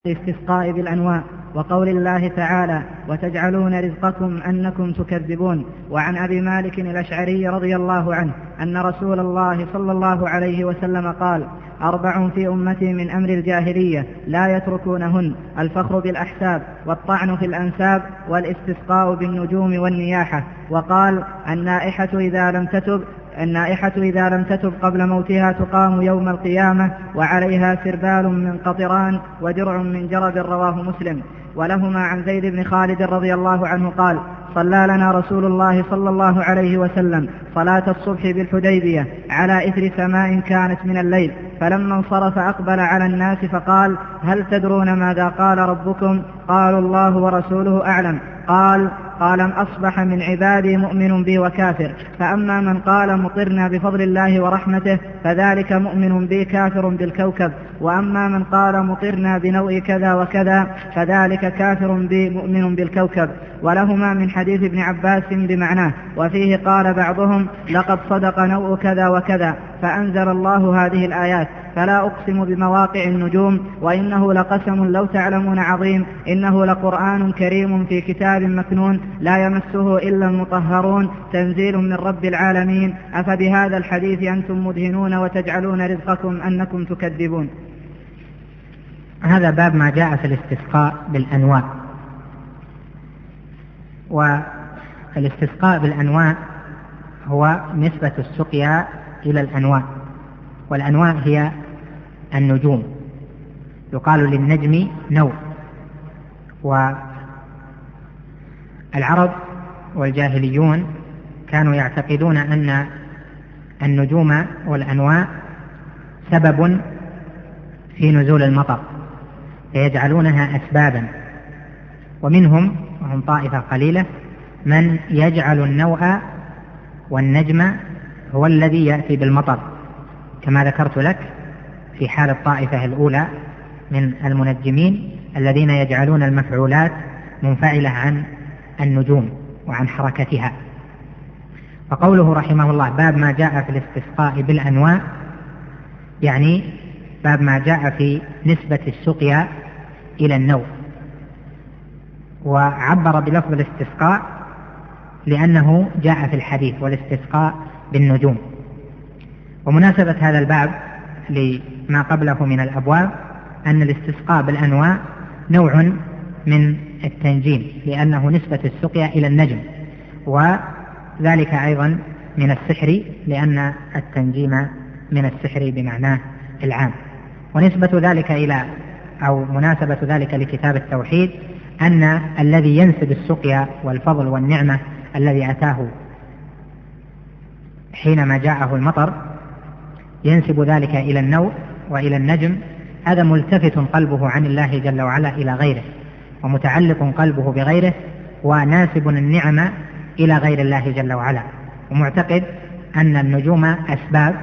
الاستسقاء بالأنواع، وقول الله تعالى: وتجعلون رزقكم أنكم تكذبون. وعن أبي مالك الأشعري رضي الله عنه أن رسول الله صلى الله عليه وسلم قال: 4 في أمتي من أمر الجاهلية لا يتركونهن: الفخر بالأحساب، والطعن في الأنساب، والاستسقاء بالنجوم والنياحة. وقال: النائحة إذا لم تتب قبل موتها تقام يوم القيامة وعليها سربال من قطران ودرع من جرب. رواه مسلم. ولهما عن زيد بن خالد رضي الله عنه قال: صلى لنا رسول الله صلى الله عليه وسلم صلاة الصبح بالحديبية على إثر سماء كانت من الليل، فلما انصرف أقبل على الناس فقال: هل تدرون ماذا قال ربكم؟ قالوا: الله ورسوله أعلم. قال: أصبح من عبادي مؤمن بي وكافر، فأما من قال مطرنا بفضل الله ورحمته فذلك مؤمن بي كافر بالكوكب، وأما من قال مطرنا بنوء كذا وكذا فذلك كافر بي مؤمن بالكوكب. ولهما من حديث ابن عباس بمعناه، وفيه قال بعضهم: لقد صدق نوء كذا وكذا، فأنزل الله هذه الآيات: فلا أقسم بمواقع النجوم وإنه لقسم لو تعلمون عظيم، إنه لقرآن كريم في كتاب مكنون لا يمسه إلا المطهرون، تنزيل من رب العالمين. أفبهذا الحديث أنتم مدهنون وتجعلون رزقكم أنكم تكذبون. هذا باب ما جاء في الاستسقاء بالأنواع. والاستسقاء بالأنواع هو نسبة السقيا إلى الأنواع، والأنواع هي النجوم، يقال للنجم نوع. والعرب والجاهليون كانوا يعتقدون أن النجوم والأنواع سبب في نزول المطر، فيجعلونها أسبابا. ومنهم، وهم طائفة قليلة، من يجعل النوء والنجم هو الذي يأتي بالمطر، كما ذكرت لك في حال الطائفة الأولى من المنجمين الذين يجعلون المفعولات منفعلة عن النجوم وعن حركتها. فقوله رحمه الله باب ما جاء في الاستسقاء بالأنواع، يعني باب ما جاء في نسبة السقيا إلى النوء. وعبر بلفظ الاستسقاء لأنه جاء في الحديث: والاستسقاء بالنجوم. ومناسبة هذا الباب لما قبله من الأبواب أن الاستسقاء بالأنواع نوع من التنجيم، لأنه نسبة السقيا إلى النجم، وذلك أيضا من السحر، لأن التنجيم من السحر بمعناه العام. ونسبة ذلك إلى أو مناسبة ذلك لكتاب التوحيد أن الذي ينسب السقيا والفضل والنعمة الذي أتاه حينما جاءه المطر ينسب ذلك إلى النوء وإلى النجم، هذا ملتفت قلبه عن الله جل وعلا إلى غيره، ومتعلق قلبه بغيره، وناسب النعمة إلى غير الله جل وعلا، ومعتقد أن النجوم أسباب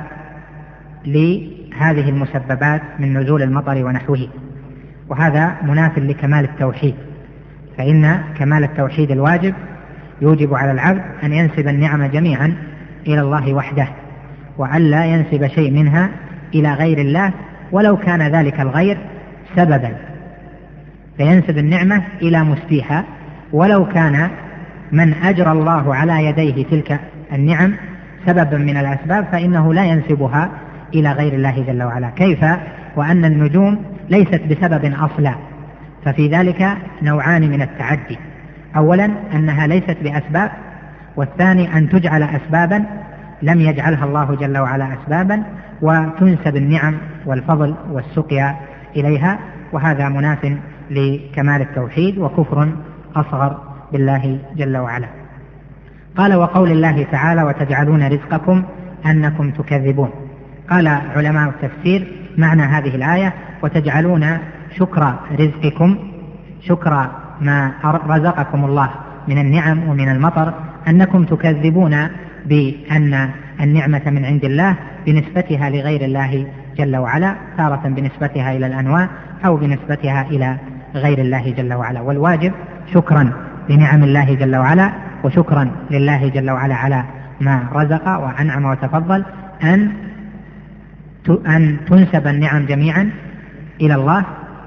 لهذه المسببات من نزول المطر ونحوه. وهذا مناف لكمال التوحيد، فإن كمال التوحيد الواجب يوجب على العبد أن ينسب النعم جميعا إلى الله وحده، وأن لا ينسب شيء منها إلى غير الله ولو كان ذلك الغير سببا، فينسب النعمة إلى مسديها ولو كان من أجرى الله على يديه تلك النعم سببا من الأسباب، فإنه لا ينسبها إلى غير الله جل وعلا. كيف وأن النجوم ليست بسبب أصلا؟ ففي ذلك نوعان من التعدي: أولا أنها ليست بأسباب، والثاني أن تجعل أسبابا لم يجعلها الله جل وعلا أسبابا، وتنسب النعم والفضل والسقيا إليها، وهذا مناف لكمال التوحيد وكفر أصغر بالله جل وعلا. قال: وقول الله تعالى: وتجعلون رزقكم أنكم تكذبون. قال علماء التفسير معنى هذه الآية: وتجعلون شكر رزقكم، شكر ما رزقكم الله من النعم ومن المطر، أنكم تكذبون بأن النعمة من عند الله بنسبتها لغير الله جل وعلا، تارة بنسبتها إلى الأنواع أو بنسبتها إلى غير الله جل وعلا. والواجب شكرا لنعم الله جل وعلا وشكرا لله جل وعلا على ما رزق وأنعم وتفضل أن تنسب النعم جميعا إلى الله،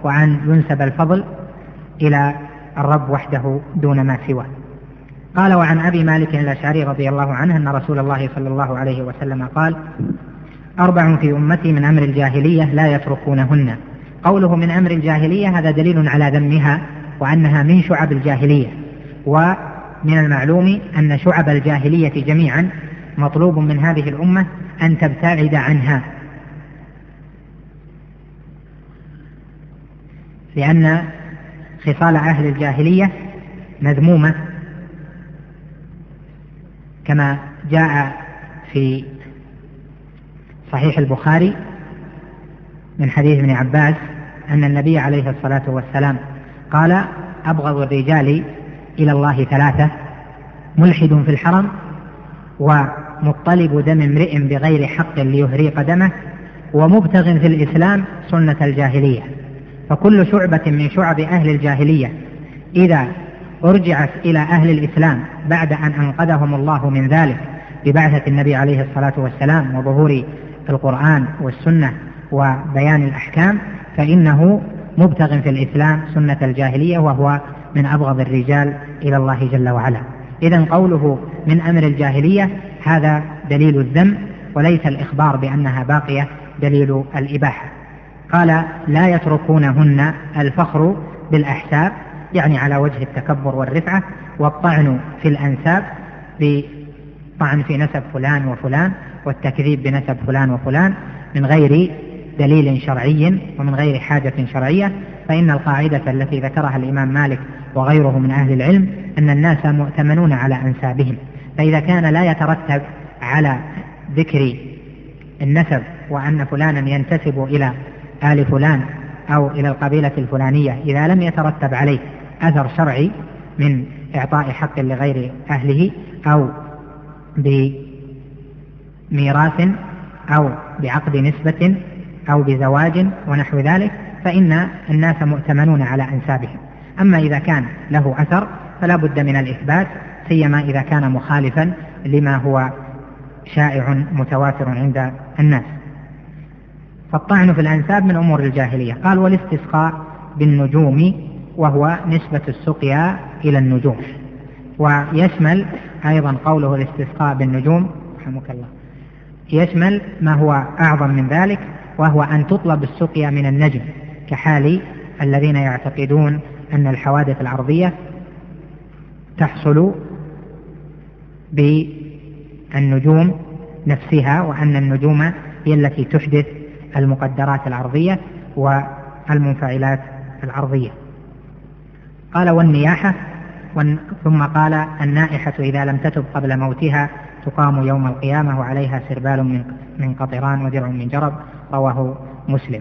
وأن ينسب الفضل إلى الرب وحده دون ما سواه. قال: وعن أبي مالك الأشعري رضي الله عنه أن رسول الله صلى الله عليه وسلم قال: 4 في أمتي من أمر الجاهلية لا يتركونهن. قوله من أمر الجاهلية هذا دليل على ذمها وأنها من شعب الجاهلية، ومن المعلوم أن شعب الجاهلية جميعا مطلوب من هذه الأمة أن تبتعد عنها، لأن خصال أهل الجاهلية مذمومة كما جاء في صحيح البخاري من حديث ابن عباس أن النبي عليه الصلاة والسلام قال: أبغض الرجال إلى الله 3: ملحد في الحرم، ومطلب دم امرئ بغير حق ليهريق دمه، ومبتغ في الإسلام سنة الجاهلية. فكل شعبة من شعب أهل الجاهلية إذا أرجعت إلى أهل الإسلام بعد أن أنقذهم الله من ذلك ببعثة النبي عليه الصلاة والسلام وظهور القرآن والسنة وبيان الأحكام، فإنه مبتغ في الإسلام سنة الجاهلية، وهو من أبغض الرجال إلى الله جل وعلا. إذن قوله من أمر الجاهلية هذا دليل الذم، وليس الإخبار بأنها باقية دليل الإباحة. قال: لا يتركونهن الفخر بالأحساب، يعني على وجه التكبر والرفعة، والطعن في الأنساب بطعن في نسب فلان وفلان، والتكذيب بنسب فلان وفلان من غير دليل شرعي ومن غير حاجة شرعية. فإن القاعدة التي ذكرها الإمام مالك وغيره من أهل العلم أن الناس مؤتمنون على أنسابهم، فإذا كان لا يترتب على ذكر النسب وأن فلانا ينتسب إلى آل فلان أو إلى القبيلة الفلانية، إذا لم يترتب عليه أثر شرعي من إعطاء حق لغير أهله أو بميراث أو بعقد نسبة أو بزواج ونحو ذلك، فإن الناس مؤتمنون على أنسابهم. أما إذا كان له أثر فلا بد من الإثبات، سيما إذا كان مخالفا لما هو شائع متواتر عند الناس. فالطعن في الأنساب من أمور الجاهلية. قال: والاستسقاء بالنجوم، وهو نسبة السقيا إلى النجوم. ويشمل أيضا قوله الاستسقاء بالنجوم رحمك الله يشمل ما هو أعظم من ذلك، وهو أن تطلب السقيا من النجم، كحال الذين يعتقدون أن الحوادث الأرضية تحصل بالنجوم نفسها، وأن النجوم هي التي تحدث المقدرات الأرضية والمنفعلات الأرضية. قال: والنياحة، ثم قال: النائحة إذا لم تتب قبل موتها تقام يوم القيامة وعليها سربال من قطران ودرع من جرب، رواه مسلم.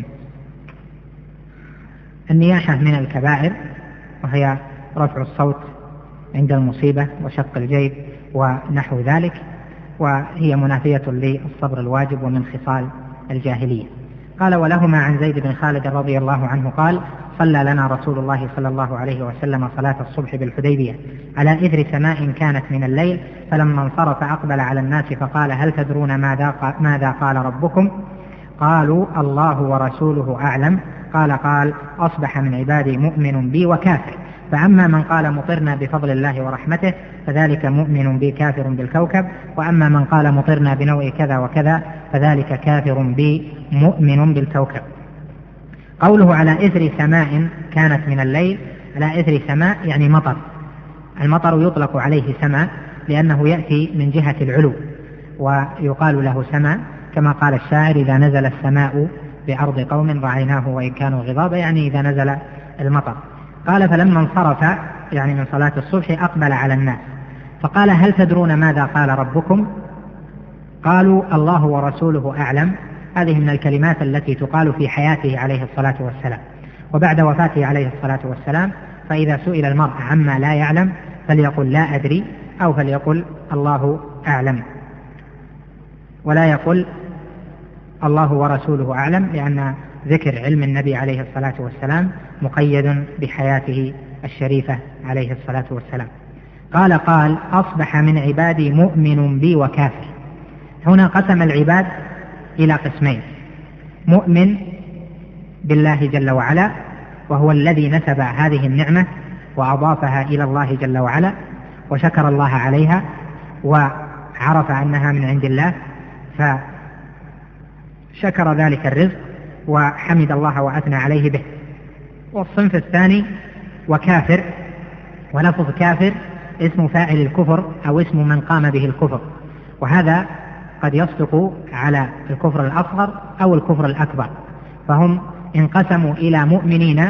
النياحة من الكبائر، وهي رفع الصوت عند المصيبة وشق الجيب ونحو ذلك، وهي منافية للصبر الواجب ومن خصال الجاهلية. قال: ولهما عن زيد بن خالد رضي الله عنه قال: صلى لنا رسول الله صلى الله عليه وسلم صلاة الصبح بالحديبية على إثر سماء كانت من الليل، فلما انصرف أقبل على الناس فقال: هل تدرون ماذا قال ربكم؟ قالوا: الله ورسوله أعلم. قال: أصبح من عبادي مؤمن بي وكافر، فأما من قال مطرنا بفضل الله ورحمته فذلك مؤمن بي كافر بالكوكب، وأما من قال مطرنا بنوع كذا وكذا فذلك كافر بي مؤمن بالكوكب. قوله على إثر سماء كانت من الليل، على إثر سماء يعني مطر. المطر يطلق عليه سماء لأنه يأتي من جهة العلو، ويقال له سماء، كما قال الشاعر: إذا نزل السماء بأرض قوم رعيناه وإن كانوا غضابا، يعني إذا نزل المطر. قال: فلما انصرف يعني من صلاة الصبح أقبل على الناس فقال: هل تدرون ماذا قال ربكم؟ قالوا: الله ورسوله أعلم. هذه من الكلمات التي تقال في حياته عليه الصلاة والسلام، وبعد وفاته عليه الصلاة والسلام فإذا سئل المرء عما لا يعلم فليقل لا أدري، أو فليقل الله أعلم، ولا يقل الله ورسوله أعلم، لأن ذكر علم النبي عليه الصلاة والسلام مقيد بحياته الشريفة عليه الصلاة والسلام. قال: أصبح من عبادي مؤمن بي وكافر. هنا قسم العباد إلى قسمين: مؤمن بالله جل وعلا وهو الذي نسب هذه النعمة وأضافها إلى الله جل وعلا وشكر الله عليها وعرف أنها من عند الله فشكر ذلك الرزق وحمد الله وأثنى عليه به. والصنف الثاني وكافر، ولفظ كافر اسم فاعل الكفر أو اسم من قام به الكفر، وهذا قد يصدق على الكفر الأصغر أو الكفر الأكبر، فهم انقسموا إلى مؤمنين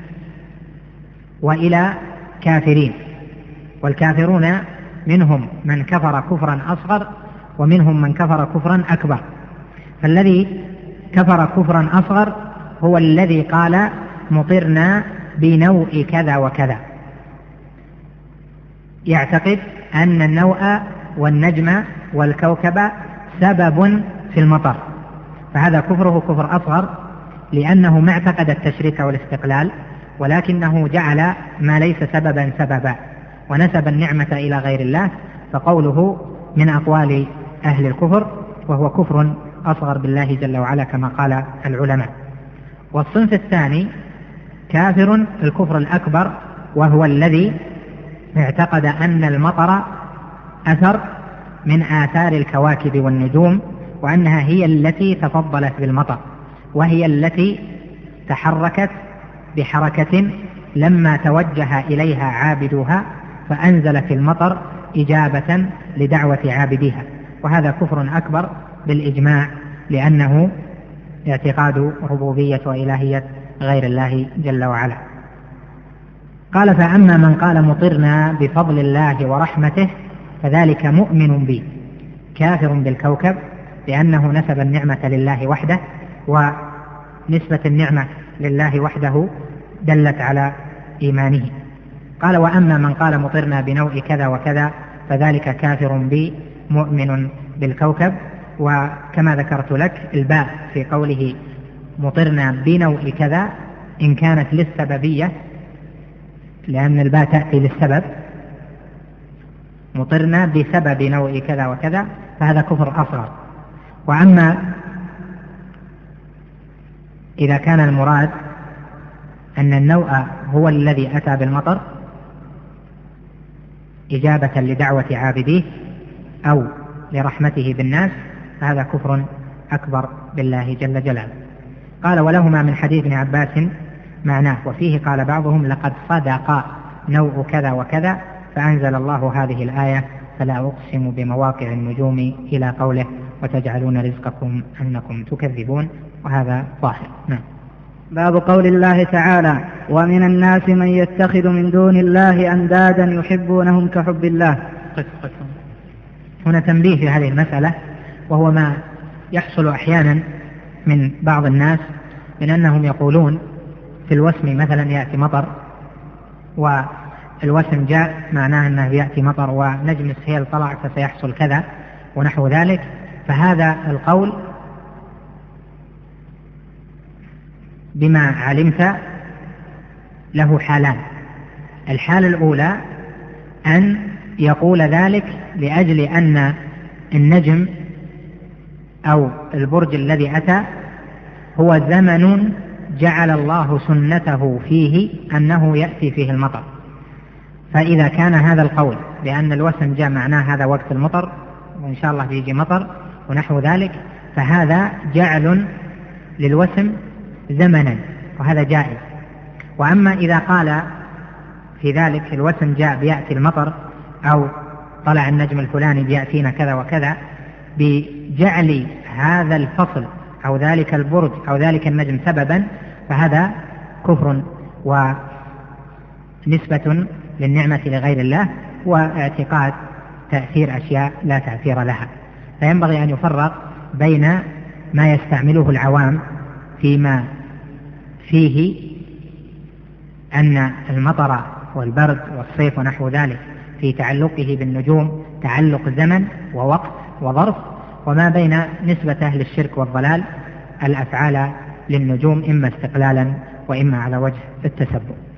وإلى كافرين، والكافرون منهم من كفر كفرا أصغر ومنهم من كفر كفرا أكبر. فالذي كفر كفرا أصغر هو الذي قال مطرنا بنوء كذا وكذا، يعتقد أن النوء والنجم والكوكب سبب في المطر، فهذا كفره كفر أصغر لأنه ما اعتقد التشريك والاستقلال، ولكنه جعل ما ليس سببا سببا ونسب النعمة إلى غير الله، فقوله من أقوال أهل الكفر، وهو كفر أصغر بالله جل وعلا كما قال العلماء. والصنف الثاني كافر الكفر الأكبر، وهو الذي اعتقد أن المطر أثر من آثار الكواكب والنجوم، وأنها هي التي تفضلت بالمطر، وهي التي تحركت بحركة لما توجه إليها عابدوها فأنزلت المطر إجابة لدعوة عابديها، وهذا كفر أكبر بالإجماع لأنه اعتقاد ربوبية وإلهية غير الله جل وعلا. قال فأما من قال مطرنا بفضل الله ورحمته فذلك مؤمن بي كافر بالكوكب، لأنه نسب النعمة لله وحده، ونسبة النعمة لله وحده دلت على إيمانه. قال وأما من قال مطرنا بنوء كذا وكذا فذلك كافر بي مؤمن بالكوكب. وكما ذكرت لك الباء في قوله مطرنا بنوء كذا إن كانت للسببية، لأن الباء تأتي للسبب، مطرنا بسبب نوء كذا وكذا فهذا كفر أصغر. وأما إذا كان المراد أن النوء هو الذي أتى بالمطر إجابة لدعوة عابديه أو لرحمته بالناس فهذا كفر أكبر بالله جل جلاله. قال ولهما من حديث ابن عباس معناه، وفيه قال بعضهم لقد صدق نوء كذا وكذا، فأنزل الله هذه الآية فلا أقسم بمواقع النجوم إلى قوله وتجعلون رزقكم أنكم تكذبون، وهذا ظاهر. نعم. باب قول الله تعالى ومن الناس من يتخذ من دون الله أندادا يحبونهم كحب الله. هنا تنبيه في هذه المسألة، وهو ما يحصل أحيانا من بعض الناس من أنهم يقولون في الوسم مثلا يأتي مطر، والوسم جاء معناه أنه يأتي مطر، ونجم السهيل طلع فسيحصل كذا ونحو ذلك. فهذا القول بما علمت له حالان. الحالة الأولى أن يقول ذلك لأجل أن النجم أو البرج الذي أتى هو زمن جعل الله سنته فيه أنه يأتي فيه المطر، فإذا كان هذا القول بأن الوسم جاء معناه هذا وقت المطر وإن شاء الله بيجي مطر ونحو ذلك، فهذا جعل للوسم زمنا وهذا جائز. وأما إذا قال في ذلك الوسم جاء بيأتي المطر أو طلع النجم الفلاني بيأتينا كذا وكذا، بجعل هذا الفصل أو ذلك البرج أو ذلك النجم سببا، فهذا كفر ونسبة للنعمة لغير الله واعتقاد تأثير أشياء لا تأثير لها. فينبغي أن يفرق بين ما يستعمله العوام فيما فيه أن المطر والبرد والصيف ونحو ذلك في تعلقه بالنجوم تعلق زمن ووقت وظرف، وما بين نسبة أهل الشرك والضلال الأفعال للنجوم إما استقلالا وإما على وجه التسبب.